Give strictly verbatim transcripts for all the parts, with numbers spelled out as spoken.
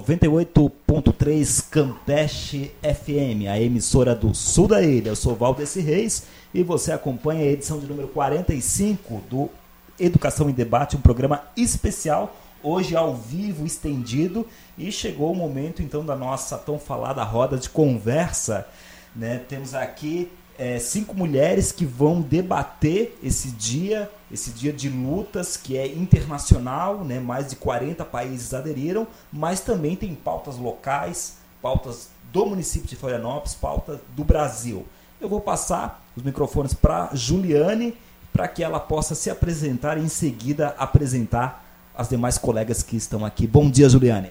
noventa e oito ponto três Campeche F M, a emissora do sul da ilha. Eu sou Valdeci Reis e você acompanha a edição de número quarenta e cinco do Educação em Debate, um programa especial, hoje ao vivo, estendido, e chegou o momento então da nossa tão falada roda de conversa, né? Temos aqui é, cinco mulheres que vão debater esse dia, esse dia de lutas que é internacional, né? Mais de quarenta países aderiram, mas também tem pautas locais, pautas do município de Florianópolis, pautas do Brasil. Eu vou passar os microfones para Juliane, para que ela possa se apresentar e em seguida apresentar as demais colegas que estão aqui. Bom dia, Juliane.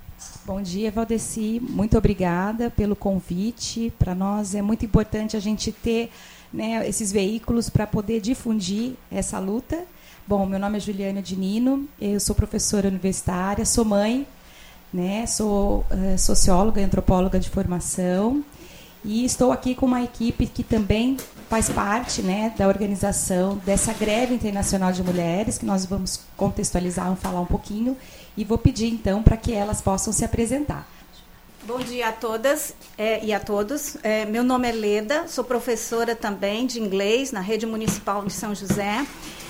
Bom dia, Valdeci. Muito obrigada pelo convite. Para nós é muito importante a gente ter, né, esses veículos para poder difundir essa luta. Bom, meu nome é Juliane Dinino, eu sou professora universitária, sou mãe, né, sou uh, socióloga e antropóloga de formação e estou aqui com uma equipe que também faz parte, né, da organização dessa greve internacional de mulheres, que nós vamos contextualizar, vamos falar um pouquinho, e vou pedir, então, para que elas possam se apresentar. Bom dia a todas é, e a todos. É, meu nome é Leda, sou professora também de inglês na Rede Municipal de São José,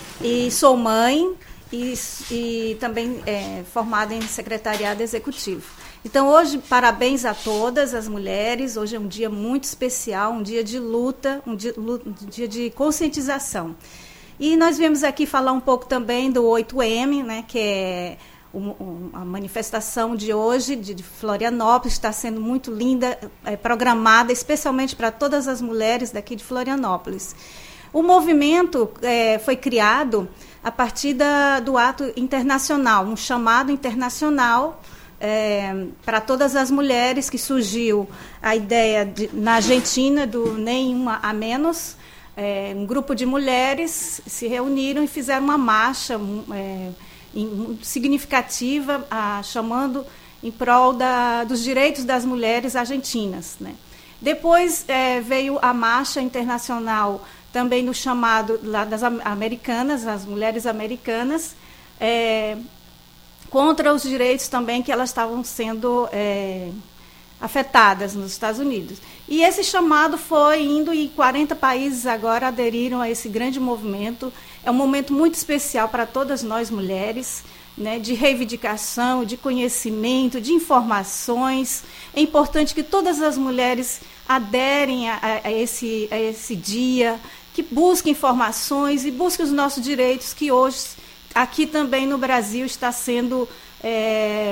e sou mãe e, e também é, formada em secretariado executivo. Então, hoje, parabéns a todas as mulheres. Hoje é um dia muito especial, um dia de luta, um dia, um dia de conscientização. E nós viemos aqui falar um pouco também do oito eme, né, que é um, um, a manifestação de hoje, de, de Florianópolis, está sendo muito linda, é, programada especialmente para todas as mulheres daqui de Florianópolis. O movimento é, foi criado a partir da, do ato internacional, um chamado internacional, É, para todas as mulheres, que surgiu a ideia de, na Argentina do Nenhuma a Menos. É, um grupo de mulheres se reuniram e fizeram uma marcha é, em, significativa, a, chamando em prol da, dos direitos das mulheres argentinas, né? Depois é, veio a marcha internacional também no chamado lá das americanas, as mulheres americanas, é, contra os direitos também que elas estavam sendo é, afetadas nos Estados Unidos. E esse chamado foi indo, e quarenta países agora aderiram a esse grande movimento. É um momento muito especial para todas nós mulheres, né, de reivindicação, de conhecimento, de informações. É importante que todas as mulheres aderem a, a, a, esse, a esse dia, que busquem informações e busquem os nossos direitos, que hoje aqui também no Brasil está sendo é,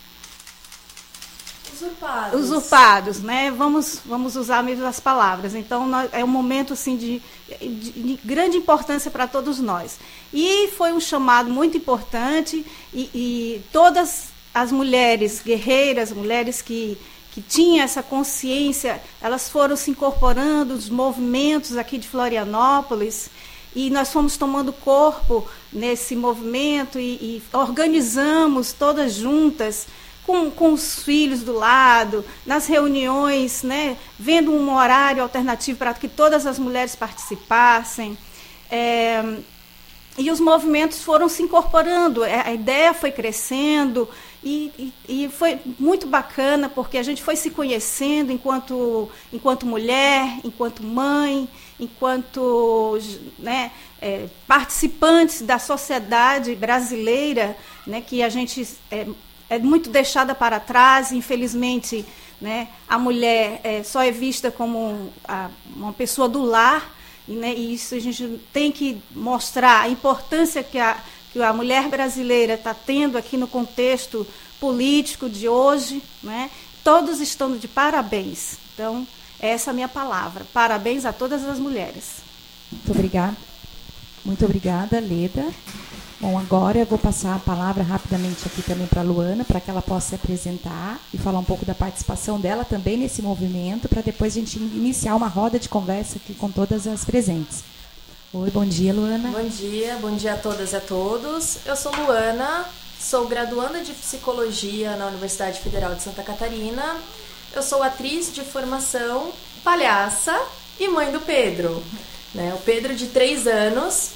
usurpados. usurpados, né? Vamos, vamos usar mesmo as palavras. Então, nós, é um momento assim, de, de, de grande importância para todos nós. E foi um chamado muito importante, e, e todas as mulheres guerreiras, mulheres que, que tinham essa consciência, elas foram se incorporando os movimentos aqui de Florianópolis. E nós fomos tomando corpo nesse movimento e, e organizamos todas juntas, com, com os filhos do lado, nas reuniões, né, vendo um horário alternativo para que todas as mulheres participassem. É, e os movimentos foram se incorporando, a ideia foi crescendo, e, e, e foi muito bacana, porque a gente foi se conhecendo enquanto, enquanto mulher, enquanto mãe, enquanto, né, é, participantes da sociedade brasileira, né, que a gente é, é muito deixada para trás. Infelizmente, né, a mulher é, só é vista como a, uma pessoa do lar, e, né, e isso a gente tem que mostrar a importância que a, que a mulher brasileira está tendo aqui no contexto político de hoje, né? Todos estão de parabéns. Então, essa é a minha palavra. Parabéns a todas as mulheres. Muito obrigada. Muito obrigada, Leda. Bom, agora eu vou passar a palavra rapidamente aqui também para a Luana, para que ela possa se apresentar e falar um pouco da participação dela também nesse movimento, para depois a gente iniciar uma roda de conversa aqui com todas as presentes. Oi, bom dia, Luana. Bom dia, bom dia a todas e a todos. Eu sou Luana, sou graduanda de Psicologia na Universidade Federal de Santa Catarina. Eu sou atriz de formação, palhaça e mãe do Pedro, né? O Pedro de três anos.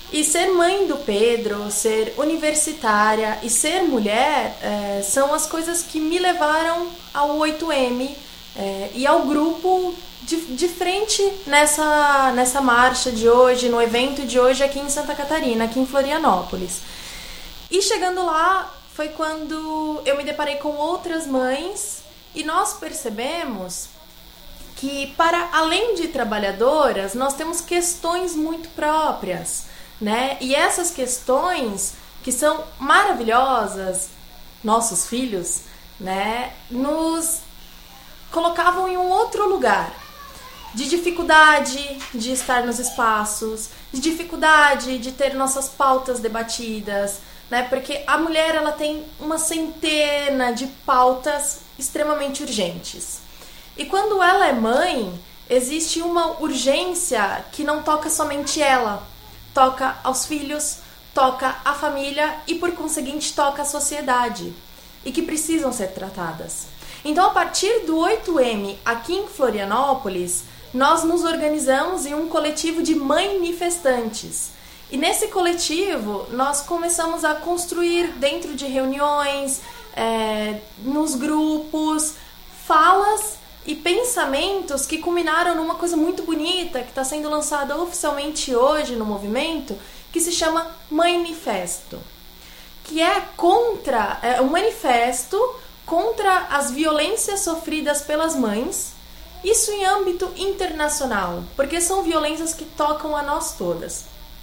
E ser mãe do Pedro, ser universitária e ser mulher é, são as coisas que me levaram ao oito eme é, e ao grupo de, de frente nessa, nessa marcha de hoje, no evento de hoje aqui em Santa Catarina, aqui em Florianópolis. E chegando lá foi quando eu me deparei com outras mães e nós percebemos que, para além de trabalhadoras, nós temos questões muito próprias, né? E essas questões, que são maravilhosas, nossos filhos, né, nos colocavam em um outro lugar, de dificuldade de estar nos espaços, de dificuldade de ter nossas pautas debatidas, né? Porque a mulher, ela tem uma centena de pautas extremamente urgentes. E quando ela é mãe, existe uma urgência que não toca somente ela, toca aos filhos, toca a família e, por conseguinte, toca a sociedade, e que precisam ser tratadas. Então, a partir do oito eme, aqui em Florianópolis, nós nos organizamos em um coletivo de manifestantes. E nesse coletivo, nós começamos a construir, dentro de reuniões, é, nos grupos, falas e pensamentos que culminaram numa coisa muito bonita que está sendo lançada oficialmente hoje no movimento, que se chama Manifesto, que é contra, é um manifesto contra as violências sofridas pelas mães, isso em âmbito internacional, porque são violências que tocam a nós todas,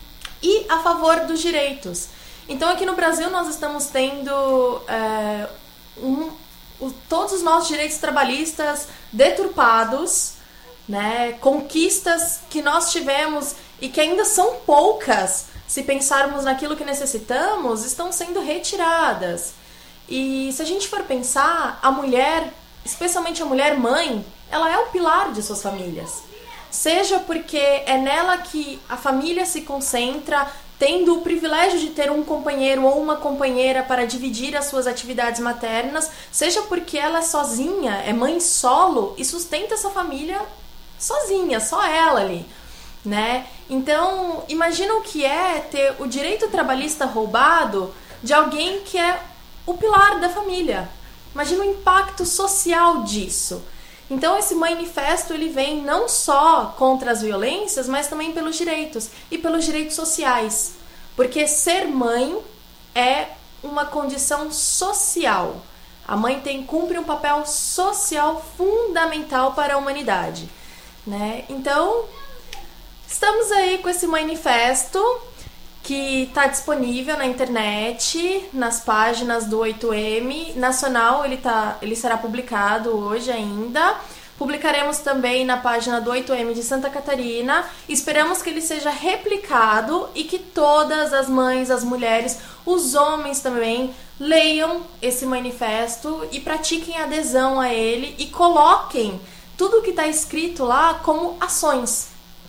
e a favor dos direitos. Então, aqui no Brasil, nós estamos tendo é, um, o, todos os nossos direitos trabalhistas deturpados, né? Conquistas que nós tivemos e que ainda são poucas, se pensarmos naquilo que necessitamos, estão sendo retiradas. E se a gente for pensar, a mulher, especialmente a mulher mãe, ela é o pilar de suas famílias. Seja porque é nela que a família se concentra, tendo o privilégio de ter um companheiro ou uma companheira para dividir as suas atividades maternas, seja porque ela é sozinha, é mãe solo e sustenta essa família sozinha, só ela ali, né? Então, imagina o que é ter o direito trabalhista roubado de alguém que é o pilar da família. Imagina o impacto social disso. Então, esse manifesto, ele vem não só contra as violências, mas também pelos direitos e pelos direitos sociais. Porque ser mãe é uma condição social. A mãe tem, cumpre um papel social fundamental para a humanidade, né? Então, estamos aí com esse manifesto que está disponível na internet, nas páginas do oito eme nacional, ele, tá, ele será publicado hoje ainda. Publicaremos também na página do oito eme de Santa Catarina. Esperamos que ele seja replicado e que todas as mães, as mulheres, os homens também leiam esse manifesto e pratiquem adesão a ele e coloquem tudo o que está escrito lá como ações.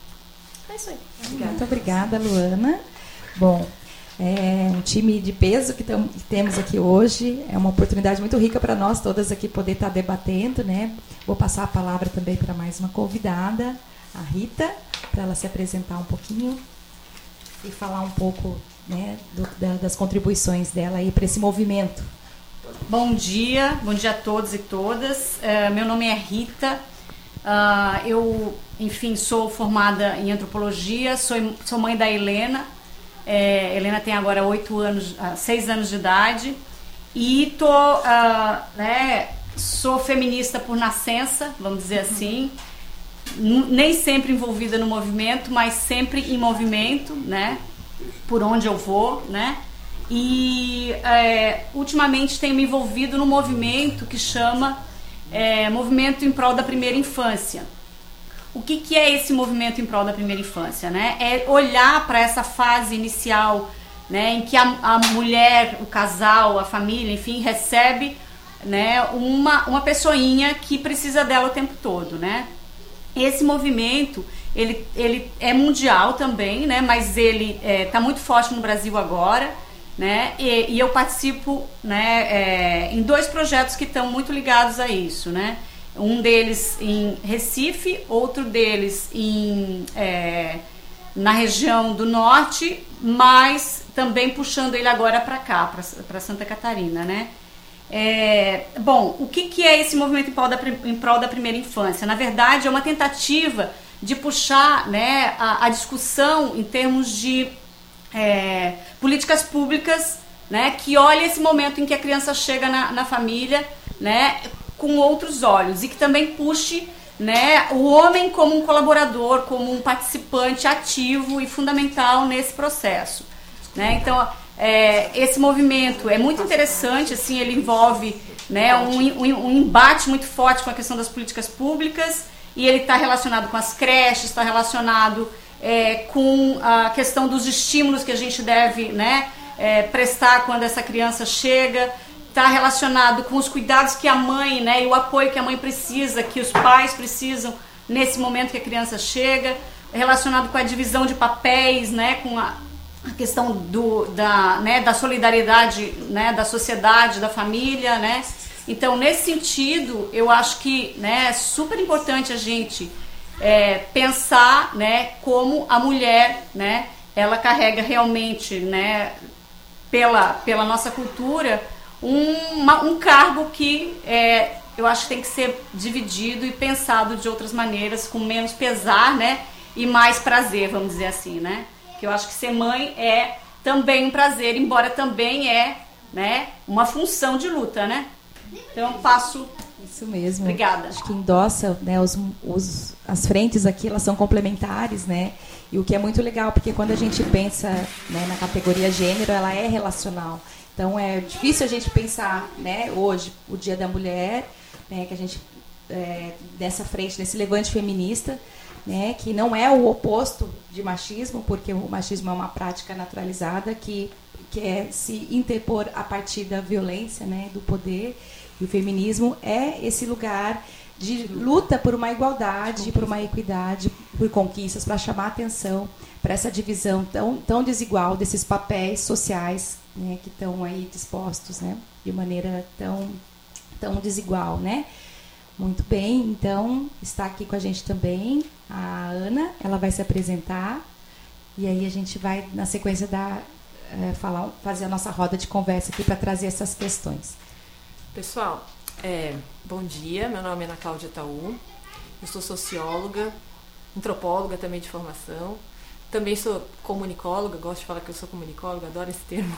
É isso aí. Obrigada. Muito obrigada, Luana. Bom, é um time de peso que, tam, que temos aqui hoje. É uma oportunidade muito rica para nós todas aqui poder estar debatendo, né? Vou passar a palavra também para mais uma convidada, a Rita, para ela se apresentar um pouquinho e falar um pouco, né, do, da, das contribuições dela aí para esse movimento. Bom dia, bom dia a todos e todas. Uh, meu nome é Rita. Uh, eu, enfim, sou formada em antropologia, sou, sou mãe da Helena. É, Helena tem agora oito anos, seis anos de idade e tô, uh, né, sou feminista por nascença, vamos dizer assim, N- nem sempre envolvida no movimento, mas sempre em movimento, né, por onde eu vou, né, e é, ultimamente tenho me envolvido num movimento que chama é, Movimento em Prol da Primeira Infância. O que, que é esse movimento em prol da primeira infância, né? É olhar para essa fase inicial, né, em que a, a mulher, o casal, a família, enfim, recebe, né, uma, uma pessoinha que precisa dela o tempo todo, né? Esse movimento, ele, ele é mundial também, né, mas ele está é, muito forte no Brasil agora, né? E, e eu participo, né, é, em dois projetos que estão muito ligados a isso, né? Um deles em Recife, outro deles em, é, na região do norte, mas também puxando ele agora para cá, para Santa Catarina, né? É, bom, o que, que é esse movimento em prol, da, em prol da primeira infância? Na verdade, é uma tentativa de puxar, né, a, a discussão em termos de é, políticas públicas, né, que olhem esse momento em que a criança chega na, na família, né, com outros olhos, e que também puxe, né, o homem como um colaborador, como um participante ativo e fundamental nesse processo, né? Então, é, esse movimento é muito interessante, assim, ele envolve, né, um, um, um embate muito forte com a questão das políticas públicas, e ele está relacionado com as creches, está relacionado é, com a questão dos estímulos que a gente deve, né, é, prestar quando essa criança chega, está relacionado com os cuidados que a mãe, né, e o apoio que a mãe precisa, que os pais precisam nesse momento que a criança chega, relacionado com a divisão de papéis, né, com a a questão do, da, né, da solidariedade, né, da sociedade, da família, né? Então, nesse sentido, eu acho que, né, é super importante a gente é, pensar, né, como a mulher, né, ela carrega realmente, né, pela, pela nossa cultura, um, uma, um cargo que é, eu acho que tem que ser dividido e pensado de outras maneiras, com menos pesar, né, e mais prazer, vamos dizer assim, né? Que eu acho que ser mãe é também um prazer, embora também é, né, uma função de luta, né? Então, eu passo... Isso mesmo. Obrigada. Acho que endossa, né, os, os, as frentes aqui, elas são complementares, né? E o que é muito legal, porque quando a gente pensa, né, na categoria gênero, ela é relacional. Então, é difícil a gente pensar, né, hoje, o Dia da Mulher, né, que a gente, é, dessa frente, desse levante feminista, né, que não é o oposto de machismo, porque o machismo é uma prática naturalizada que quer se interpor a partir da violência, né, do poder, e o feminismo é esse lugar de luta por uma igualdade, por uma equidade, por conquistas, para chamar a atenção para essa divisão tão, tão desigual desses papéis sociais, né, que estão aí dispostos, né, de maneira tão, tão desigual, né? Muito bem, então está aqui com a gente também a Ana, ela vai se apresentar e aí a gente vai, na sequência, da, é, falar, fazer a nossa roda de conversa aqui para trazer essas questões. Pessoal, é, bom dia, meu nome é Ana Cláudia Taú, eu sou socióloga, antropóloga também de formação, também sou comunicóloga, gosto de falar que eu sou comunicóloga, adoro esse termo,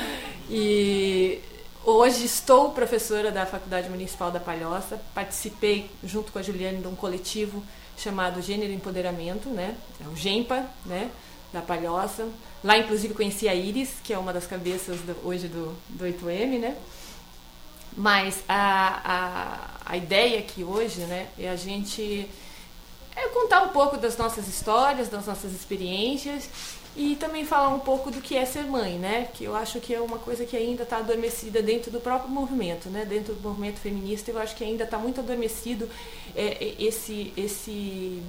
e... hoje estou professora da Faculdade Municipal da Palhoça, participei junto com a Juliane de um coletivo chamado Gênero e Empoderamento, né? É o GEMPA, né? Da Palhoça. Lá, inclusive, conheci a Iris, que é uma das cabeças do, hoje do, do oito eme, né? Mas a, a, a ideia aqui hoje, né, é a gente é contar um pouco das nossas histórias, das nossas experiências, e também falar um pouco do que é ser mãe, né? Que eu acho que é uma coisa que ainda está adormecida dentro do próprio movimento, né? Dentro do movimento feminista, eu acho que ainda está muito adormecido é, esse, esse,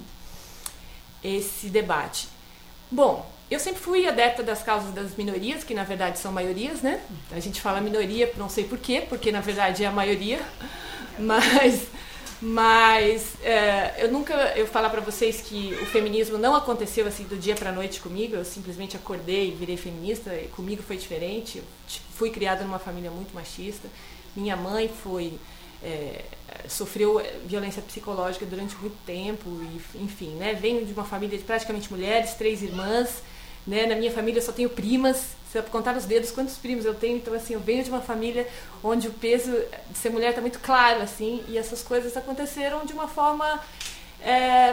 esse debate. Bom, eu sempre fui adepta das causas das minorias, que na verdade são maiorias, né? A gente fala minoria, não sei porquê, porque na verdade é a maioria, mas... Mas é, eu nunca, eu falar para vocês que o feminismo não aconteceu assim do dia para a noite comigo, eu simplesmente acordei e virei feminista, e comigo foi diferente, eu fui criada numa família muito machista, minha mãe foi, é, sofreu violência psicológica durante muito tempo, e, enfim, né, venho de uma família de praticamente mulheres, três irmãs, né, na minha família eu só tenho primas, se eu contar nos dedos quantos primos eu tenho, então assim, eu venho de uma família onde o peso de ser mulher está muito claro, assim, e essas coisas aconteceram de uma forma, é,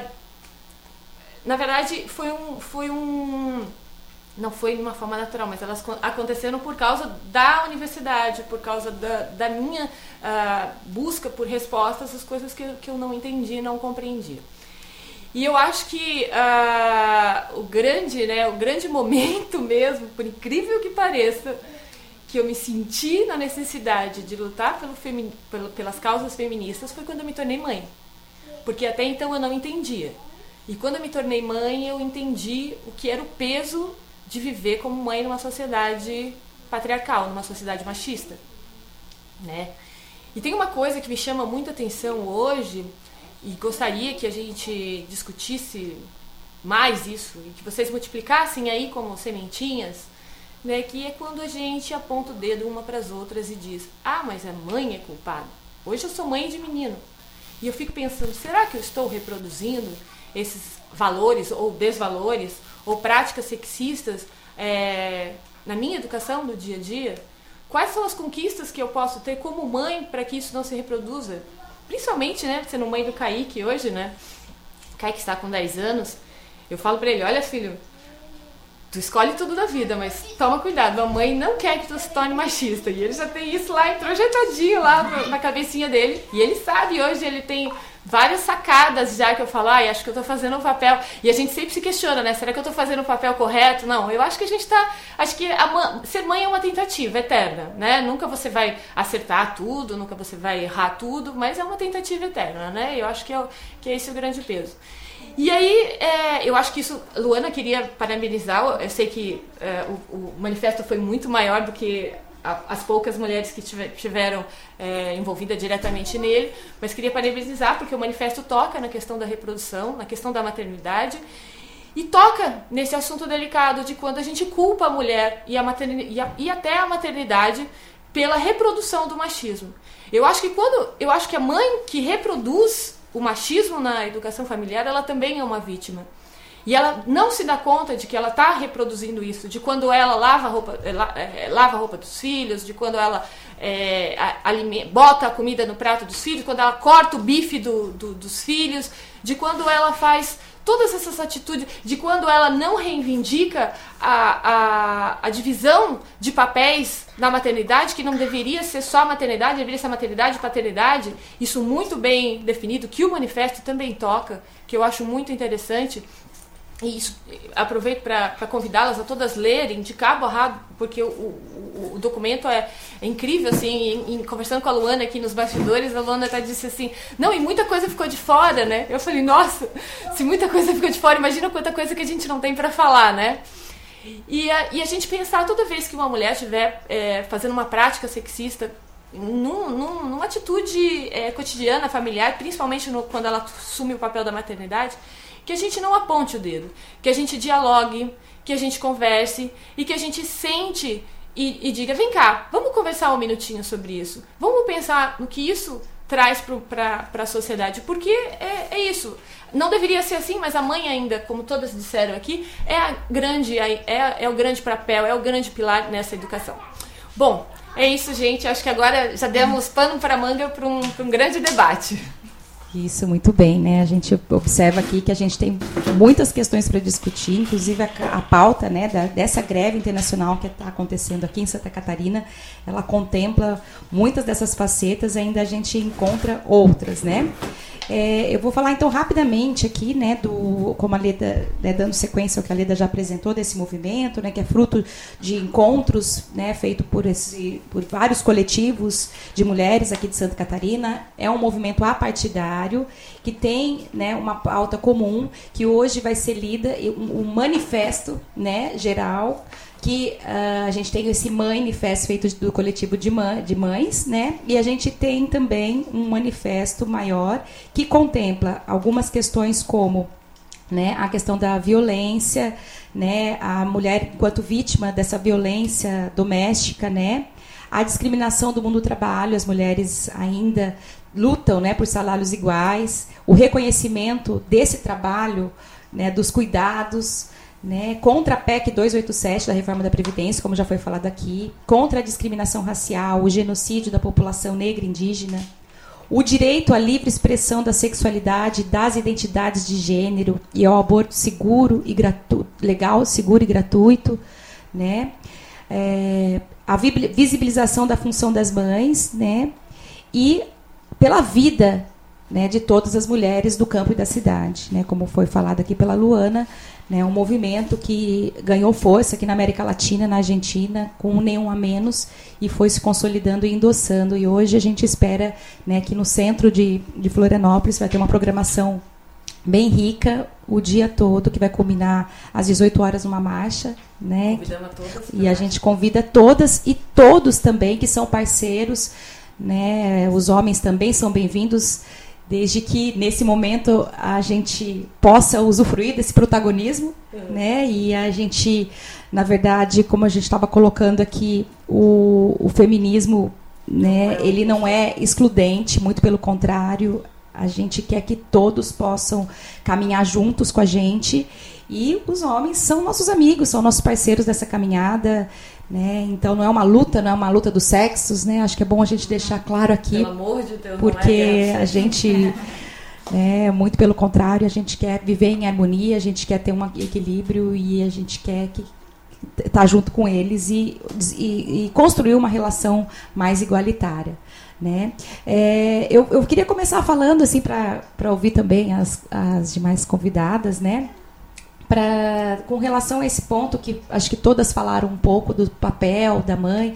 na verdade, foi um, foi um, não foi de uma forma natural, mas elas aconteceram por causa da universidade, por causa da, da minha uh, busca por respostas às coisas que, que eu não entendi, não compreendi. E eu acho que uh, o grande, né, o grande momento mesmo, por incrível que pareça, que eu me senti na necessidade de lutar pelo femi- pelo, pelas causas feministas foi quando eu me tornei mãe. Porque até então eu não entendia. E quando eu me tornei mãe, eu entendi o que era o peso de viver como mãe numa sociedade patriarcal, numa sociedade machista, né? E tem uma coisa que me chama muita atenção hoje, e gostaria que a gente discutisse mais isso, e que vocês multiplicassem aí como sementinhas, né, que é quando a gente aponta o dedo uma para as outras e diz, ah, mas a mãe é culpada. Hoje eu sou mãe de menino. E eu fico pensando, será que eu estou reproduzindo esses valores ou desvalores ou práticas sexistas é, na minha educação, no dia a dia? Quais são as conquistas que eu posso ter como mãe para que isso não se reproduza? Principalmente, né, sendo mãe do Kaique hoje, né? O Kaique está com dez anos. Eu falo para ele, olha filho, tu escolhe tudo da vida, mas toma cuidado, a mãe não quer que tu se torne machista. E ele já tem isso lá introjetadinho lá na cabecinha dele. E ele sabe, hoje ele tem várias sacadas já que eu falo, ai, acho que eu tô fazendo o papel. E a gente sempre se questiona, né? Será que eu tô fazendo o papel correto? Não, eu acho que a gente tá... Acho que a mãe, ser mãe é uma tentativa eterna, né? Nunca você vai acertar tudo, nunca você vai errar tudo, mas é uma tentativa eterna, né? Eu acho que é, que é esse o grande peso. E aí, é, eu acho que isso, Luana queria parabenizar, eu sei que é, o, o manifesto foi muito maior do que a, as poucas mulheres que tiver, tiveram é, envolvidas diretamente nele, mas queria parabenizar porque o manifesto toca na questão da reprodução, na questão da maternidade, e toca nesse assunto delicado de quando a gente culpa a mulher e, a maternidade, e, a, e até a maternidade pela reprodução do machismo. Eu acho que quando, eu acho que a mãe que reproduz o machismo na educação familiar, ela também é uma vítima. E ela não se dá conta de que ela está reproduzindo isso, de quando ela lava a roupa, lava a roupa dos filhos, de quando ela é, alimenta, bota a comida no prato dos filhos, quando ela corta o bife do, do, dos filhos, de quando ela faz todas essas atitudes, de quando ela não reivindica a, a, a divisão de papéis na maternidade, que não deveria ser só maternidade, deveria ser maternidade e paternidade, isso muito bem definido, que o manifesto também toca, que eu acho muito interessante. E isso, aproveito para convidá-las a todas lerem de cabo a rabo, porque o, o, o documento é, é incrível, assim, em, em, conversando com a Luana aqui nos bastidores, a Luana até disse assim, não, e muita coisa ficou de fora, né? Eu falei, nossa, se muita coisa ficou de fora, imagina quanta coisa que a gente não tem para falar, né? E a, e a gente pensar, toda vez que uma mulher estiver é, fazendo uma prática sexista, num, num, numa atitude é, cotidiana, familiar, principalmente no, quando ela assume o papel da maternidade, que a gente não aponte o dedo, que a gente dialogue, que a gente converse e que a gente sente e, e diga, vem cá, vamos conversar um minutinho sobre isso, vamos pensar no que isso traz para a sociedade, porque é, é isso, não deveria ser assim, mas a mãe ainda, como todas disseram aqui, é, a grande, é, é o grande papel, é o grande pilar nessa educação. Bom, é isso, gente, acho que agora já demos pano para manga para um, para um grande debate. Isso, muito bem, né? A gente observa aqui que a gente tem muitas questões para discutir, inclusive a, a pauta, né, da, dessa greve internacional que está acontecendo aqui em Santa Catarina, ela contempla muitas dessas facetas, ainda a gente encontra outras, né? É, eu vou falar então rapidamente aqui, né, do, como a Leda, né, dando sequência ao que a Leda já apresentou desse movimento, né, que é fruto de encontros, né, feito por, esse, por vários coletivos de mulheres aqui de Santa Catarina. É um movimento apartidário que tem, né, uma pauta comum que hoje vai ser lida, um, um manifesto, né, geral, que uh, a gente tem esse manifesto feito do coletivo de, mãe, de mães, né? E a gente tem também um manifesto maior que contempla algumas questões como, né, a questão da violência, né, a mulher enquanto vítima dessa violência doméstica, né, a discriminação do mundo do trabalho, as mulheres ainda lutam, né, por salários iguais, o reconhecimento desse trabalho, né, dos cuidados, né, contra a P E C duzentos e oitenta e sete da reforma da Previdência, como já foi falado aqui, contra a discriminação racial, o genocídio da população negra e indígena, o direito à livre expressão da sexualidade, das identidades de gênero e ao aborto seguro e gratuito, legal, seguro e gratuito, né, é, a visibilização da função das mães, né, e pela vida, né, de todas as mulheres do campo e da cidade, né, como foi falado aqui pela Luana, né, um movimento que ganhou força aqui na América Latina, na Argentina, com nenhum a menos, e foi se consolidando e endossando. E hoje a gente espera, né, que no centro de, de Florianópolis vai ter uma programação bem rica o dia todo, que vai culminar às dezoito horas uma marcha, né, Convidamos a todas, e a gente convida todas e todos também que são parceiros, né, os homens também são bem-vindos, desde que nesse momento a gente possa usufruir desse protagonismo, uhum. né? E a gente, na verdade, como a gente estava colocando aqui, o, o feminismo, né, ele não é excludente, muito pelo contrário, a gente quer que todos possam caminhar juntos com a gente, e os homens são nossos amigos, são nossos parceiros dessa caminhada, né? Então não é uma luta, não é uma luta dos sexos, né? Acho que é bom a gente deixar claro aqui, pelo amor de Deus, porque não é a gente, né, muito pelo contrário, a gente quer viver em harmonia, a gente quer ter um equilíbrio e a gente quer que estar junto com eles e, e, e construir uma relação mais igualitária, né? É, eu, eu queria começar falando assim para para ouvir também as, as demais convidadas, né? Pra, com relação a esse ponto que acho que todas falaram um pouco do papel da mãe,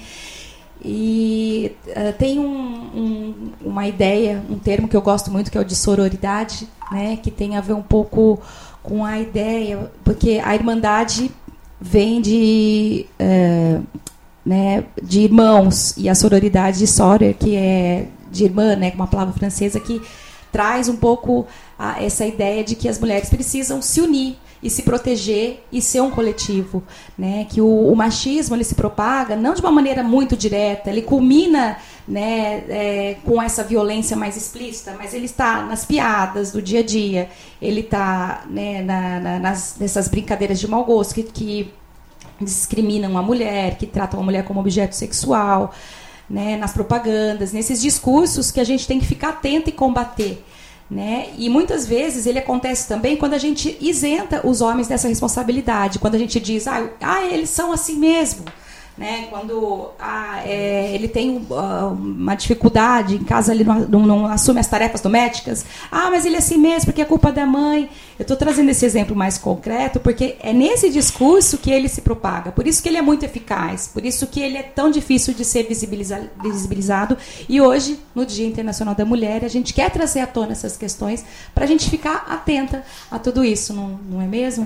e uh, tem um, um, uma ideia, um termo que eu gosto muito, que é o de sororidade, né, que tem a ver um pouco com a ideia, porque a irmandade vem de, uh, né, de irmãos, e a sororidade de soror, que é de irmã, né, uma palavra francesa que traz um pouco a, essa ideia de que as mulheres precisam se unir e se proteger e ser um coletivo, né? Que o, o machismo ele se propaga não de uma maneira muito direta, ele culmina, né, é, com essa violência mais explícita, mas ele está nas piadas do dia a dia, ele está, né, na, na, nas, nessas brincadeiras de mau gosto que, que discriminam a mulher, que tratam a mulher como objeto sexual, né, nas propagandas, nesses discursos que a gente tem que ficar atento e combater. Né? E muitas vezes ele acontece também quando a gente isenta os homens dessa responsabilidade, quando a gente diz, ah, ah eles são assim mesmo, né? Quando ah, é, ele tem uh, uma dificuldade em casa, ele não, não, não assume as tarefas domésticas, ah, mas ele é assim mesmo porque é culpa da mãe. Eu estou trazendo esse exemplo mais concreto porque é nesse discurso que ele se propaga, por isso que ele é muito eficaz, por isso que ele é tão difícil de ser visibiliza- visibilizado, e hoje, no Dia Internacional da Mulher, a gente quer trazer à tona essas questões para a gente ficar atenta a tudo isso, não, não é mesmo?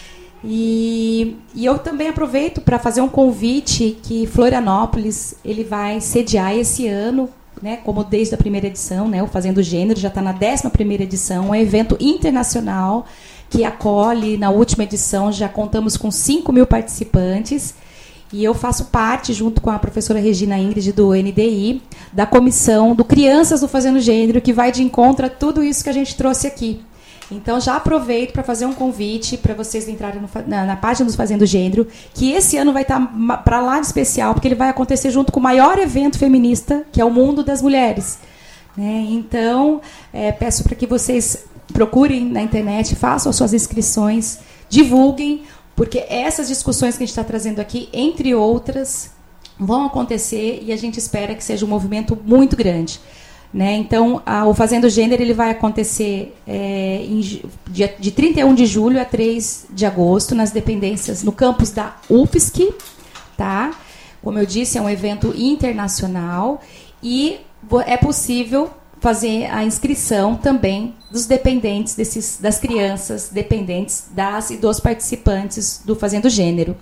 E, e eu também aproveito para fazer um convite que Florianópolis ele vai sediar esse ano, né, como desde a primeira edição, né, o Fazendo Gênero já está na décima primeira edição, um evento internacional que acolhe. Na última edição já contamos com cinco mil participantes, e eu faço parte, junto com a professora Regina Ingrid do N D I, da comissão do Crianças do Fazendo Gênero, que vai de encontro a tudo isso que a gente trouxe aqui. Então, já aproveito para fazer um convite para vocês entrarem no, na, na página do Fazendo Gênero, que esse ano vai estar tá para lá de especial, porque ele vai acontecer junto com o maior evento feminista, que é o Mundo das Mulheres. Né? Então, é, peço para que vocês procurem na internet, façam as suas inscrições, divulguem, porque essas discussões que a gente está trazendo aqui, entre outras, vão acontecer e a gente espera que seja um movimento muito grande. Né? Então, a, o Fazendo Gênero ele vai acontecer é, em, de, de trinta e um de julho a três de agosto, nas dependências, no campus da U F S C. Tá? Como eu disse, é um evento internacional e é possível fazer a inscrição também dos dependentes, desses, das crianças dependentes das e dos participantes do Fazendo Gênero.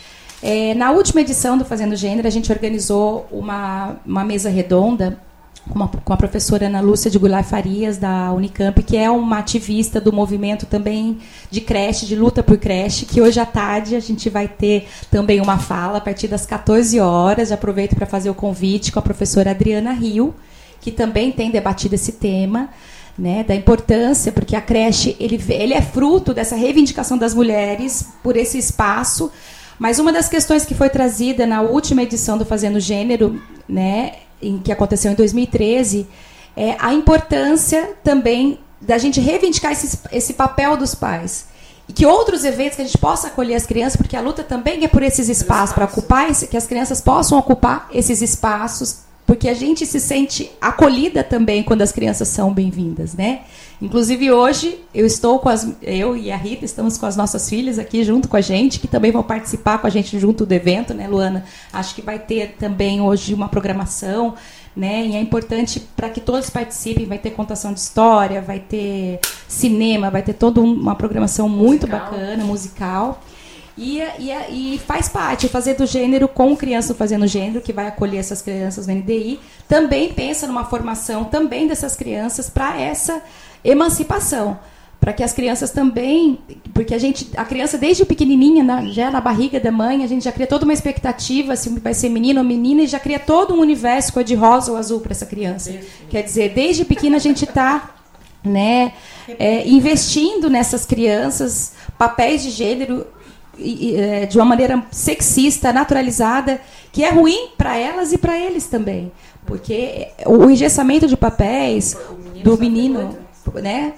É, na última edição do Fazendo Gênero, a gente organizou uma, uma mesa redonda com a, com a professora Ana Lúcia de Goulart Farias, da Unicamp, que é uma ativista do movimento também de creche, de luta por creche, que hoje à tarde a gente vai ter também uma fala a partir das quatorze horas. Já aproveito para fazer o convite com a professora Adriana Rio, que também tem debatido esse tema, né, da importância, porque a creche ele, ele é fruto dessa reivindicação das mulheres por esse espaço. Mas uma das questões que foi trazida na última edição do Fazendo Gênero, né, em, que aconteceu em dois mil e treze, é a importância também da gente reivindicar esse, esse papel dos pais. E que outros eventos que a gente possa acolher as crianças, porque a luta também é por esses espaços, para ocupar, esse, que as crianças possam ocupar esses espaços, porque a gente se sente acolhida também quando as crianças são bem-vindas, né? Inclusive hoje eu estou com as, eu e a Rita estamos com as nossas filhas aqui junto com a gente, que também vão participar com a gente junto do evento, né, Luana? Acho que vai ter também hoje uma programação, né? E é importante para que todos participem. Vai ter contação de história, vai ter cinema, vai ter toda uma programação muito musical. bacana, musical. E, e, e faz parte, o Fazendo Gênero com Criança do Fazendo Gênero, que vai acolher essas crianças no N D I, também pensa numa formação também dessas crianças para essa emancipação. Para que as crianças também, porque a gente, a criança desde pequenininha, na, já na barriga da mãe, a gente já cria toda uma expectativa se vai ser menino ou menina e já cria todo um universo cor de rosa ou azul para essa criança. Isso. Quer dizer, desde pequena a gente está, né, é, investindo nessas crianças papéis de gênero e, e, é, de uma maneira sexista, naturalizada, que é ruim para elas e para eles também, porque o engessamento de papéis do menino, né?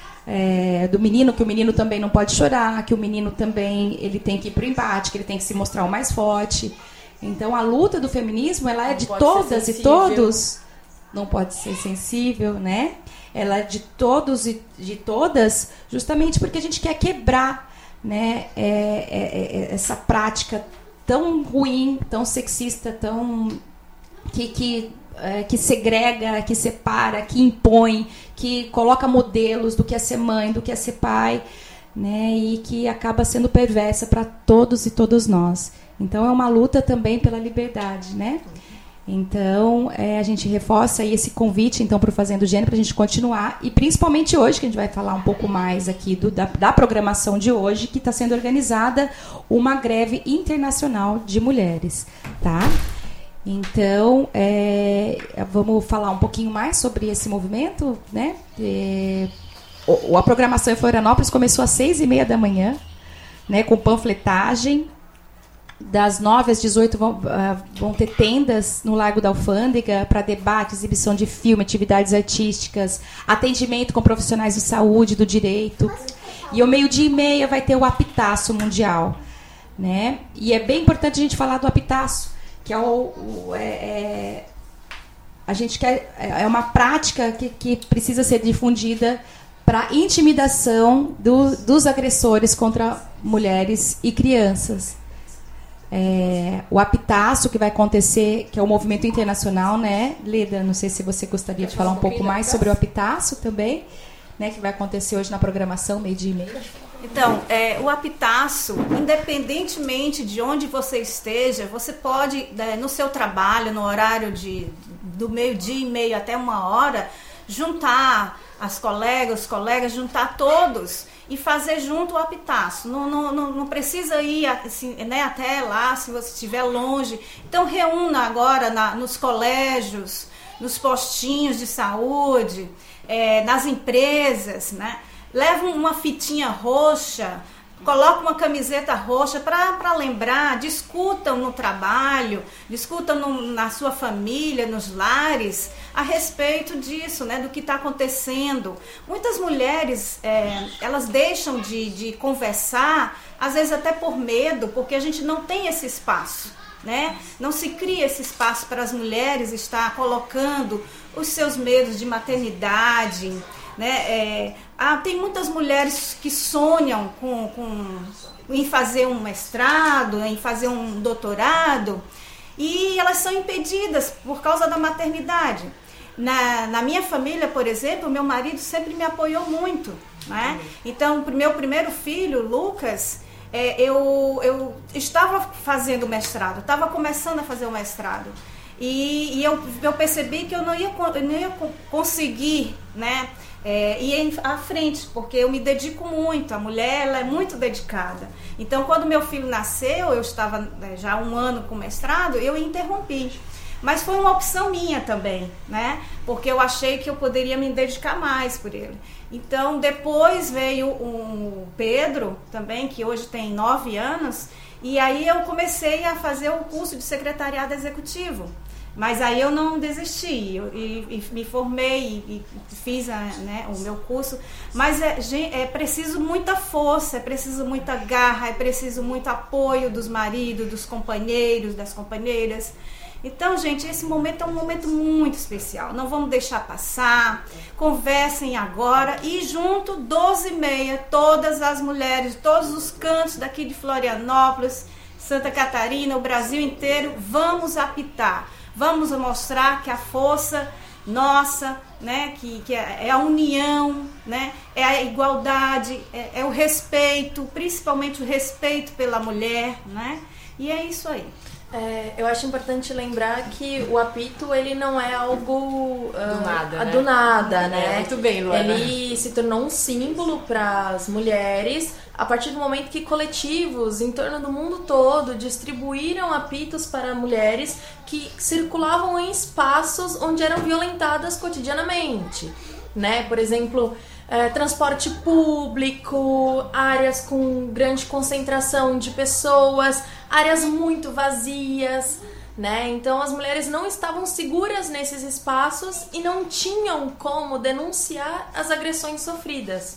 É, do menino, que o menino também não pode chorar, que o menino também ele tem que ir para o embate, que ele tem que se mostrar o mais forte. Então a luta do feminismo ela é de todas e todos, não pode ser sensível, né? Ela é de todos e de todas, justamente porque a gente quer quebrar, né, é, é, é, essa prática tão ruim, tão sexista, tão que, que É, que segrega, que separa, que impõe, que coloca modelos do que é ser mãe, do que é ser pai, né, e que acaba sendo perversa para todos e todas nós. Então é uma luta também pela liberdade, né? Então é, a gente reforça aí esse convite então para o Fazendo Gênero para a gente continuar, e principalmente hoje que a gente vai falar um pouco mais aqui do, da, da programação de hoje, que está sendo organizada uma greve internacional de mulheres, tá? Então, é, vamos falar um pouquinho mais sobre esse movimento, né? É, o, a programação em Florianópolis começou às seis e meia da manhã, né, com panfletagem. Das nove às dezoito vão, uh, vão ter tendas no Largo da Alfândega para debate, exibição de filme, atividades artísticas, atendimento com profissionais de saúde, do direito. E ao meio-dia e meia vai ter o Apitaço Mundial, né? E é bem importante a gente falar do Apitaço, que é, o, o, é, é a gente quer, é uma prática que, que precisa ser difundida para intimidação do, dos agressores contra mulheres e crianças. É, o Apitaço, que vai acontecer, que é o movimento internacional, né, Leda? Não sei se você gostaria de falar um pouco mais sobre o Apitaço também, né, que vai acontecer hoje na programação, meio-dia e meia. Então, é, o Apitaço, independentemente de onde você esteja, você pode, né, no seu trabalho, no horário de, do meio-dia e meio até uma hora, juntar as colegas, os colegas, juntar todos e fazer junto o Apitaço. Não, não, não, não precisa ir assim, né, até lá, se você estiver longe. Então, reúna agora na, nos colégios, nos postinhos de saúde, é, nas empresas, né? Leva uma fitinha roxa, coloca uma camiseta roxa para lembrar, discutam no trabalho, discutam no, na sua família, nos lares, a respeito disso, né, do que está acontecendo. Muitas mulheres, é, elas deixam de, de conversar, às vezes até por medo, porque a gente não tem esse espaço, né? Não se cria esse espaço para as mulheres estar colocando os seus medos de maternidade, né? É, ah, tem muitas mulheres que sonham com, com, em fazer um mestrado, em fazer um doutorado, e elas são impedidas por causa da maternidade. Na, na minha família, por exemplo, meu marido sempre me apoiou muito, né? Então, o meu primeiro filho, Lucas, é, eu, eu estava fazendo mestrado, estava começando a fazer o mestrado. E, e eu, eu percebi que eu não ia, eu não ia conseguir, né, é, ir à frente, porque eu me dedico muito, a mulher ela é muito dedicada. Então, quando meu filho nasceu, eu estava, né, já há um ano com mestrado, eu interrompi. Mas foi uma opção minha também, né, porque eu achei que eu poderia me dedicar mais por ele. Então, depois veio o Pedro também, que hoje tem nove anos, e aí eu comecei a fazer o curso de secretariado executivo. Mas aí eu não desisti, eu, e, e me formei e, e fiz a, né, o meu curso. Mas é, é preciso muita força, é preciso muita garra, é preciso muito apoio dos maridos, dos companheiros, das companheiras. Então, gente, esse momento é um momento muito especial. Não vamos deixar passar. Conversem agora e junto, doze e meia, todas as mulheres de todos os cantos daqui de Florianópolis, Santa Catarina, o Brasil inteiro, vamos apitar. Vamos mostrar que a força nossa né, que, que é a união, né, é a igualdade, é, é o respeito, principalmente o respeito pela mulher, né, e é isso aí. É, eu acho importante lembrar que o apito ele não é algo uh, do nada, do né? nada, né? É, muito bem, Luana. Ele se tornou um símbolo para as mulheres a partir do momento que coletivos em torno do mundo todo distribuíram apitos para mulheres que circulavam em espaços onde eram violentadas cotidianamente, né? Por exemplo, É, transporte público, áreas com grande concentração de pessoas, áreas muito vazias, né? Então as mulheres não estavam seguras nesses espaços e não tinham como denunciar as agressões sofridas.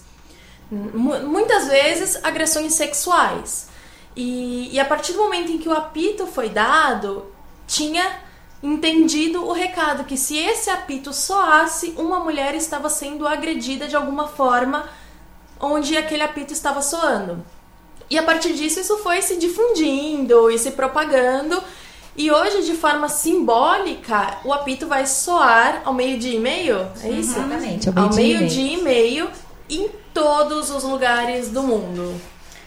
M- muitas vezes agressões sexuais. E, e a partir do momento em que o apito foi dado, tinha entendido o recado que se esse apito soasse, uma mulher estava sendo agredida de alguma forma onde aquele apito estava soando. E a partir disso isso foi se difundindo e se propagando, e hoje de forma simbólica o apito vai soar ao meio-dia e meio, é isso? Exatamente, ao meio-dia e meio em todos os lugares do mundo.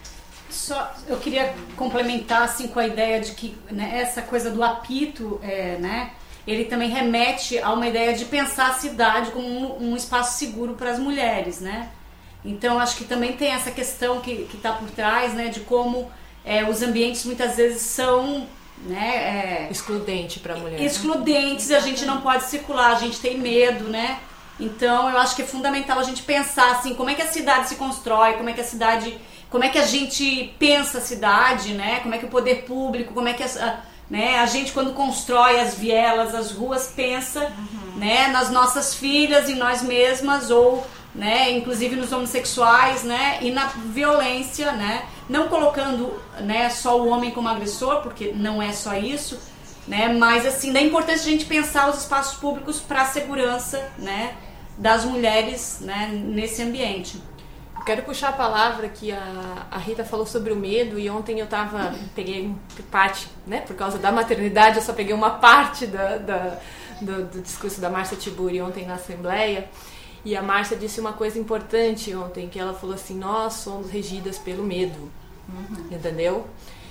Só, eu queria complementar assim, com a ideia de que, né, essa coisa do apito, é, né, ele também remete a uma ideia de pensar a cidade como um, um espaço seguro para as mulheres, né? Então acho que também tem essa questão que está por trás, né, de como é, os ambientes muitas vezes são, né, é, excludente para a mulher. Excludentes, e a gente não pode circular, a gente tem medo, né? Então eu acho que é fundamental a gente pensar assim, como é que a cidade se constrói, como é que a cidade... Como é que a gente pensa a cidade, né? Como é que o poder público, como é que a, né? a gente quando constrói as vielas, as ruas, pensa, uhum, né? nas nossas filhas, em nós mesmas, ou, né? inclusive nos homossexuais, né? E na violência, né? Não colocando, né, só o homem como agressor, porque não é só isso, né? Mas assim, é importante a gente pensar os espaços públicos para a segurança, né, das mulheres, né, nesse ambiente. Quero puxar a palavra que a, a Rita falou sobre o medo, e ontem eu tava, peguei parte, né, por causa da maternidade, eu só peguei uma parte da, da, do, do discurso da Márcia Tiburi ontem na Assembleia, e a Márcia disse uma coisa importante ontem, que ela falou assim, nós somos regidas pelo medo, uhum, entendeu?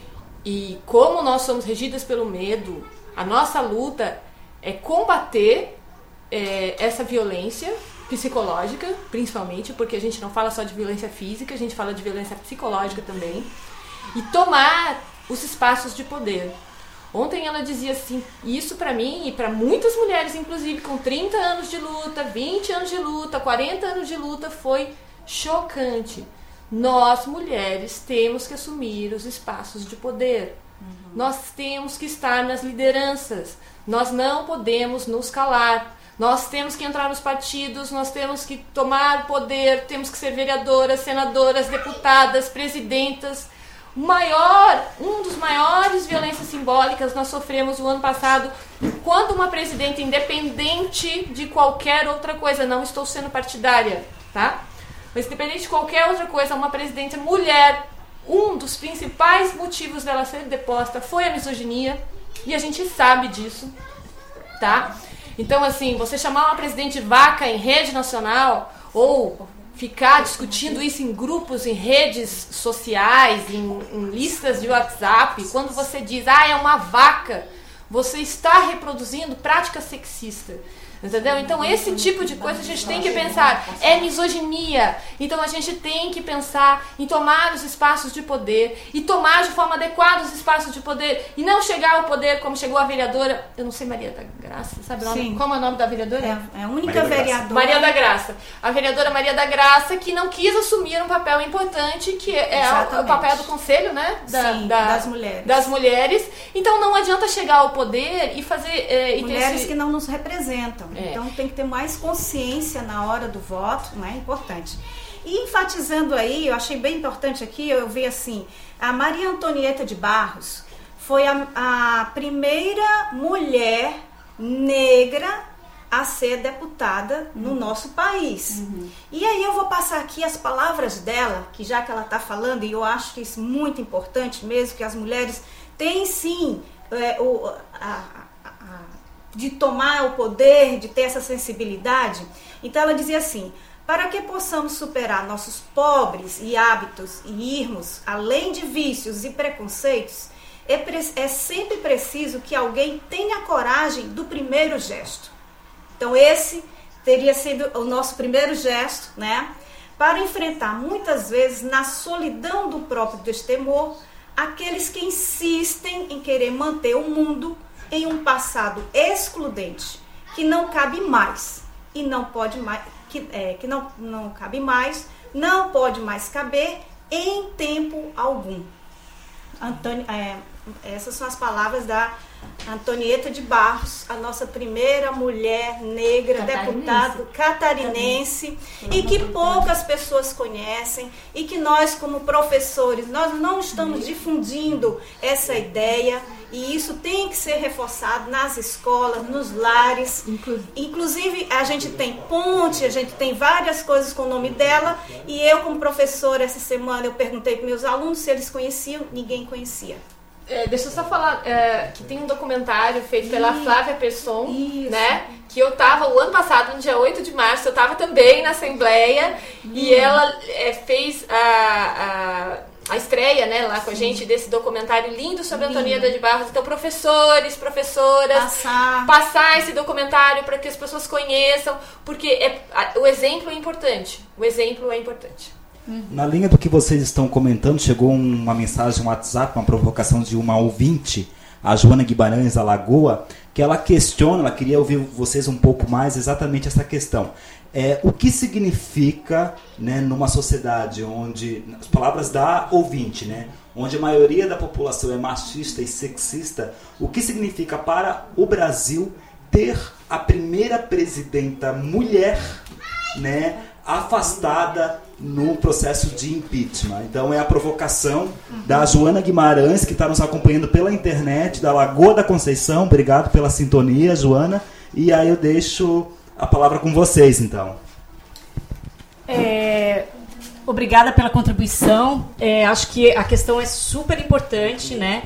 E como nós somos regidas pelo medo, a nossa luta é combater é, essa violência psicológica, principalmente, porque a gente não fala só de violência física, a gente fala de violência psicológica também, e tomar os espaços de poder. Ontem ela dizia assim, isso pra mim e pra muitas mulheres, inclusive com trinta anos de luta, vinte anos de luta, quarenta anos de luta, foi chocante. Nós, mulheres, temos que assumir os espaços de poder. Uhum. Nós temos que estar nas lideranças. Nós não podemos nos calar. Nós temos que entrar nos partidos, nós temos que tomar poder, temos que ser vereadoras, senadoras, deputadas, presidentas. O maior, um dos maiores violências simbólicas nós sofremos o ano passado, quando uma presidenta, independente de qualquer outra coisa, não estou sendo partidária, tá? Mas independente de qualquer outra coisa, uma presidente mulher, um dos principais motivos dela ser deposta foi a misoginia, e a gente sabe disso, tá? Então, assim, você chamar uma presidente vaca em rede nacional, ou ficar discutindo isso em grupos, em redes sociais, em, em listas de WhatsApp, quando você diz, ah, é uma vaca, você está reproduzindo prática sexista. Entendeu? Então esse tipo de coisa a gente tem que pensar, é misoginia, então a gente tem que pensar em tomar os espaços de poder e tomar de forma adequada os espaços de poder e não chegar ao poder como chegou a vereadora, eu não sei, Maria da Graça, sabe o nome? Qual é o nome da vereadora? É, é a única Maria vereadora. Maria da Graça. A vereadora Maria da Graça, que não quis assumir um papel importante, que é o, o papel do conselho, né? Da, Sim, da, das mulheres. Das mulheres. Então não adianta chegar ao poder e fazer... É, e mulheres ter esse... que não nos representam. É. Então tem que ter mais consciência na hora do voto, não é importante. E enfatizando aí, eu achei bem importante aqui, eu vi assim, a Maria Antonieta de Barros foi a, a primeira mulher negra a ser deputada no uhum. nosso país. Uhum. E aí eu vou passar aqui as palavras dela, que já que ela está falando, e eu acho que isso é muito importante mesmo, que as mulheres têm sim é, o, a, a, a de tomar o poder, de ter essa sensibilidade. Então ela dizia assim: para que possamos superar nossos pobres e hábitos e irmos além de vícios e preconceitos, é, pre- é sempre preciso que alguém tenha coragem do primeiro gesto. Então esse teria sido o nosso primeiro gesto, né? Para enfrentar muitas vezes na solidão do próprio destemor aqueles que insistem em querer manter o mundo em um passado excludente, que não cabe mais e não pode mais, que, é, que não, não cabe mais, não pode mais caber em tempo algum. Antônio, é, essas são as palavras da Antonieta de Barros, a nossa primeira mulher negra Catarinense. deputada catarinense, e que poucas pessoas conhecem, e que nós, como professores, nós não estamos difundindo essa ideia, e isso tem que ser reforçado nas escolas, nos lares. Inclusive, a gente tem ponte, a gente tem várias coisas com o nome dela, e eu, como professora, essa semana eu perguntei para meus alunos se eles conheciam, ninguém conhecia. É, deixa eu só falar é, que tem um documentário feito pela Isso. Flávia Pesson, Isso. né? Que eu tava o ano passado, no dia oito de março, eu tava também na Assembleia e ela é, fez a, a, a estreia, né, lá com a gente desse documentário lindo sobre a Antonieta de Barros. Então, professores, professoras, Passar. passar esse documentário para que as pessoas conheçam, porque é, a, o exemplo é importante. O exemplo é importante. Na linha do que vocês estão comentando, chegou uma mensagem no WhatsApp, uma provocação de uma ouvinte, a Joana Guimarães, Alagoa, que ela questiona, ela queria ouvir vocês um pouco mais exatamente essa questão. É, o que significa, né, numa sociedade onde, as palavras da ouvinte, né, onde a maioria da população é machista e sexista, o que significa para o Brasil ter a primeira presidenta mulher, né, afastada no processo de impeachment. Então é a provocação da Joana Guimarães, que está nos acompanhando pela internet, da Lagoa da Conceição. Obrigado pela sintonia, Joana. E aí eu deixo a palavra com vocês, então. É, obrigada pela contribuição. É, acho que a questão é super importante, né?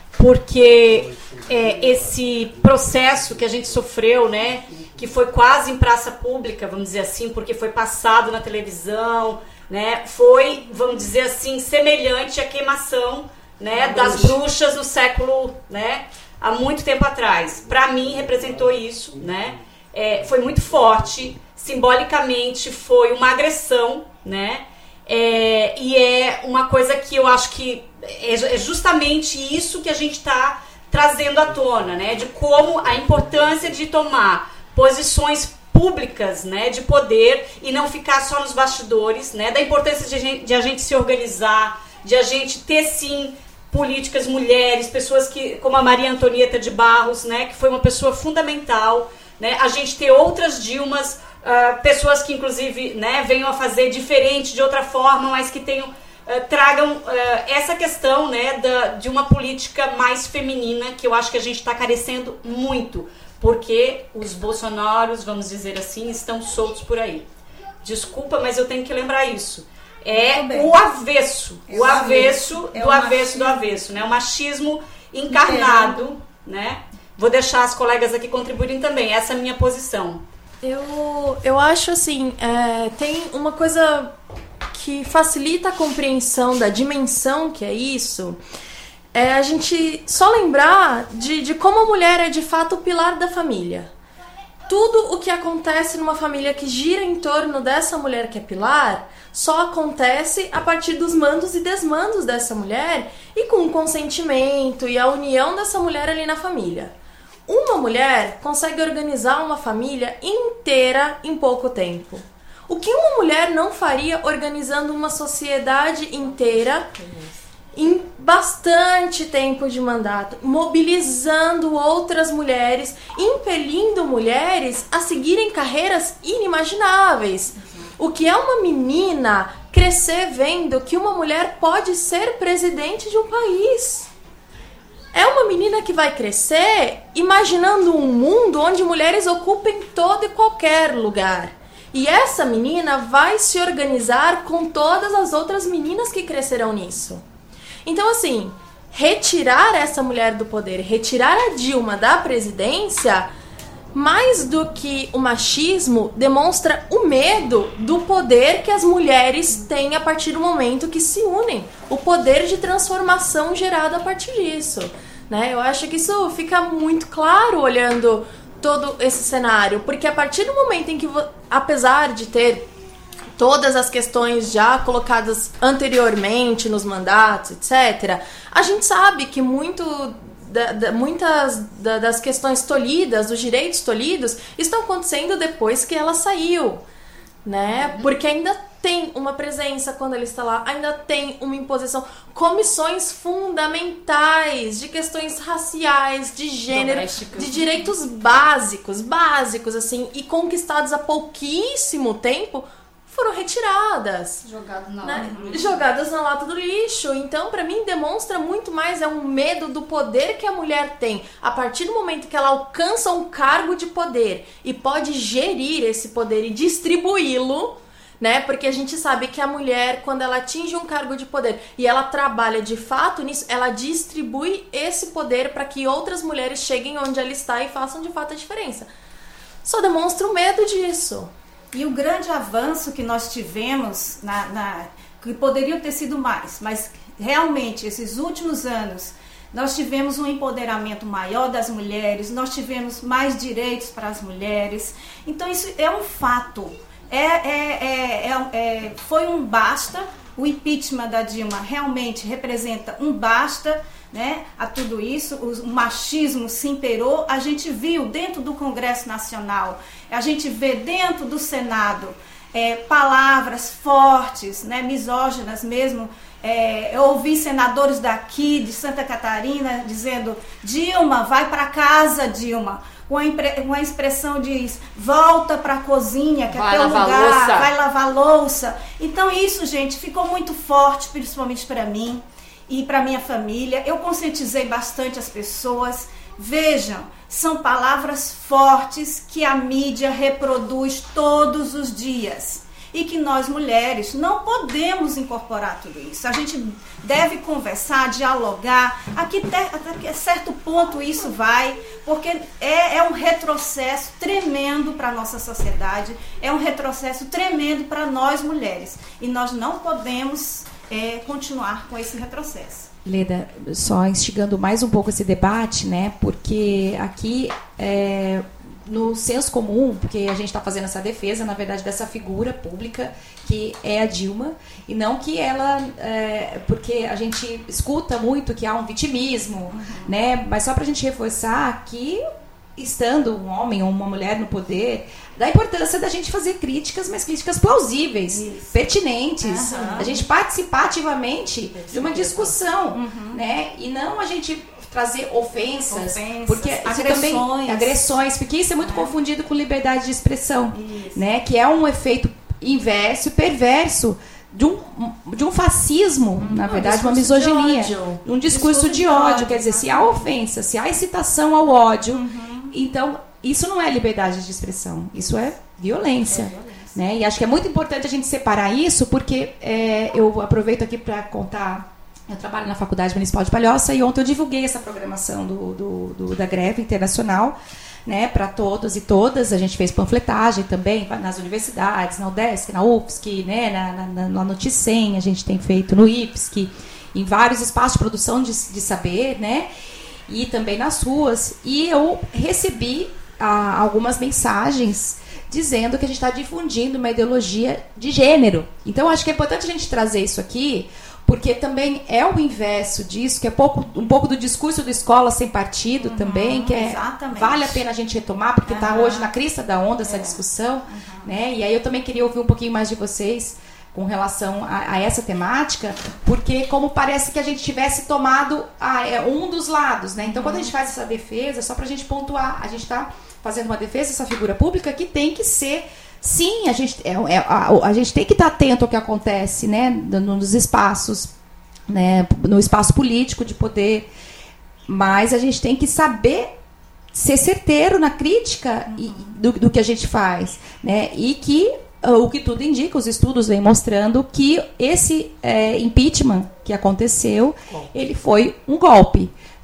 Porque é, esse processo que a gente sofreu, né, que foi quase em praça pública, vamos dizer assim, porque foi passado na televisão, né, foi, vamos dizer assim, semelhante à queimação, né, das bruxas no século, né, há muito tempo atrás. Para mim, representou isso, né, é, foi muito forte, simbolicamente foi uma agressão, né, é, e é uma coisa que eu acho que é justamente isso que a gente está trazendo à tona, né, de como a importância de tomar posições públicas, né, de poder e não ficar só nos bastidores, né, da importância de a, gente, de a gente se organizar, de a gente ter sim políticas, mulheres, pessoas que, como a Maria Antonieta de Barros, né, que foi uma pessoa fundamental, né, a gente ter outras Dilmas, uh, pessoas que inclusive, né, venham a fazer diferente de outra forma, mas que tenham Uh, tragam uh, essa questão, né, da, de uma política mais feminina, que eu acho que a gente está carecendo muito, porque os bolsonaros, vamos dizer assim, estão soltos por aí. Desculpa, mas eu tenho que lembrar isso. É o avesso, É o avesso é do o avesso do machismo. avesso, né, o machismo encarnado, né. Vou deixar as colegas aqui contribuírem também, essa é a minha posição. Eu, eu acho assim, é, tem uma coisa que facilita a compreensão da dimensão que é isso, é a gente só lembrar de, de como a mulher é de fato o pilar da família. Tudo o que acontece numa família que gira em torno dessa mulher que é pilar, só acontece a partir dos mandos e desmandos dessa mulher e com o consentimento e a união dessa mulher ali na família. Uma mulher consegue organizar uma família inteira em pouco tempo. O que uma mulher não faria organizando uma sociedade inteira em bastante tempo de mandato, mobilizando outras mulheres, impelindo mulheres a seguirem carreiras inimagináveis. O que é uma menina crescer vendo que uma mulher pode ser presidente de um país? É uma menina que vai crescer imaginando um mundo onde mulheres ocupem todo e qualquer lugar. E essa menina vai se organizar com todas as outras meninas que crescerão nisso. Então, assim, retirar essa mulher do poder, retirar a Dilma da presidência, mais do que o machismo, demonstra o medo do poder que as mulheres têm a partir do momento que se unem. O poder de transformação gerado a partir disso. Né? Eu acho que isso fica muito claro olhando todo esse cenário. Porque a partir do momento em que, apesar de ter todas as questões já colocadas anteriormente nos mandatos, etcétera, a gente sabe que muito... Da, da, muitas da, das questões tolhidas, dos direitos tolhidos, estão acontecendo depois que ela saiu, né? Porque ainda tem uma presença quando ela está lá, ainda tem uma imposição, comissões fundamentais de questões raciais, de gênero, domésticas, de direitos básicos, básicos, assim, e conquistados há pouquíssimo tempo, foram retiradas. Jogadas na, né? Jogadas na lata do lixo. Então, pra mim, demonstra muito mais é um medo do poder que a mulher tem. A partir do momento que ela alcança um cargo de poder e pode gerir esse poder e distribuí-lo, né? Porque a gente sabe que a mulher, quando ela atinge um cargo de poder e ela trabalha de fato nisso, ela distribui esse poder para que outras mulheres cheguem onde ela está e façam de fato a diferença. Só demonstra o medo disso. E o grande avanço que nós tivemos, na, na, que poderiam ter sido mais, mas realmente esses últimos anos, nós tivemos um empoderamento maior das mulheres, nós tivemos mais direitos para as mulheres. Então isso é um fato, é, é, é, é, é, foi um basta. O impeachment da Dilma realmente representa um basta, né, a tudo isso. O machismo se imperou, a gente viu dentro do Congresso Nacional, a gente vê dentro do Senado é, palavras fortes, né, misóginas mesmo. É, eu ouvi senadores daqui de Santa Catarina dizendo: Dilma, vai para casa, Dilma. Uma, impre, uma expressão diz: volta para a cozinha, que vai é teu lugar, louça. vai lavar louça. Então isso, gente, ficou muito forte, principalmente para mim e para minha família. Eu conscientizei bastante as pessoas. Vejam, são palavras fortes que a mídia reproduz todos os dias e que nós mulheres não podemos incorporar tudo isso. A gente deve conversar, dialogar, aqui até certo ponto isso vai, porque é, é um retrocesso tremendo para a nossa sociedade, é um retrocesso tremendo para nós mulheres, e nós não podemos é, continuar com esse retrocesso. Leda, só instigando mais um pouco esse debate, né? Porque aqui, é, no senso comum, porque a gente está fazendo essa defesa, na verdade, dessa figura pública que é a Dilma, e não que ela... É, porque a gente escuta muito que há um vitimismo, uhum. né? Mas só para a gente reforçar que, estando um homem ou uma mulher no poder, da importância da gente fazer críticas, mas críticas plausíveis, Isso. pertinentes, uhum. a gente participar ativamente de uma discussão, uhum. né? E não a gente trazer ofensas, ofensas porque agressões. Também, agressões, porque isso é muito é. confundido com liberdade de expressão, isso. né? Que é um efeito inverso e perverso de um, de um fascismo, hum, na verdade, uma misoginia, de um discurso, discurso de, de ódio, ódio, quer dizer, se há ofensa, se há incitação ao ódio, uhum. então isso não é liberdade de expressão, isso é violência, é violência. Né? E acho que é muito importante a gente separar isso, porque é, eu aproveito aqui para contar, eu trabalho na Faculdade Municipal de Palhoça e ontem eu divulguei essa programação do, do, do, da greve internacional, né, para todos e todas. A gente fez panfletagem também nas universidades, na UDESC, na U F S C, né, na, na, na Noticem, a gente tem feito no I P S C, em vários espaços de produção de, de saber, né, e também nas ruas. E eu recebi ah, algumas mensagens dizendo que a gente está difundindo uma ideologia de gênero. Então, acho que é importante a gente trazer isso aqui, porque também é o inverso disso, que é pouco, um pouco do discurso do escola sem partido uhum, também, que é, vale a pena a gente retomar, porque está uhum. hoje na crista da onda essa é. discussão. Uhum. Né? E aí eu também queria ouvir um pouquinho mais de vocês com relação a, a essa temática, porque como parece que a gente tivesse tomado a, é, um dos lados. Né? Então, uhum. quando a gente faz essa defesa, só para a gente pontuar, a gente está fazendo uma defesa dessa figura pública que tem que ser... Sim, a gente, é, é, a, a gente tem que estar atento ao que acontece, né, nos espaços, né, no espaço político de poder, mas a gente tem que saber ser certeiro na crítica e, do, do que a gente faz, né, e que o que tudo indica, os estudos vêm mostrando que esse é, impeachment que aconteceu, ele foi um golpe.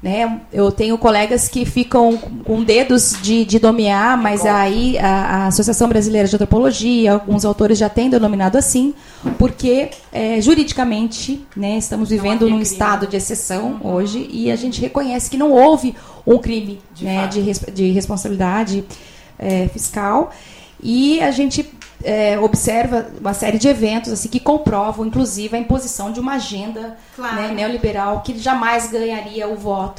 Né? Eu tenho colegas que ficam com dedos de, de nomear, mas aí a, a Associação Brasileira de Antropologia, alguns autores já têm denominado assim, porque é, juridicamente, né, estamos vivendo num estado de exceção uhum. hoje, e a gente reconhece que não houve um crime de, né, de, res, de responsabilidade é, fiscal, e a gente É, observa uma série de eventos assim, que comprovam, inclusive, a imposição de uma agenda claro. né, neoliberal que jamais ganharia o voto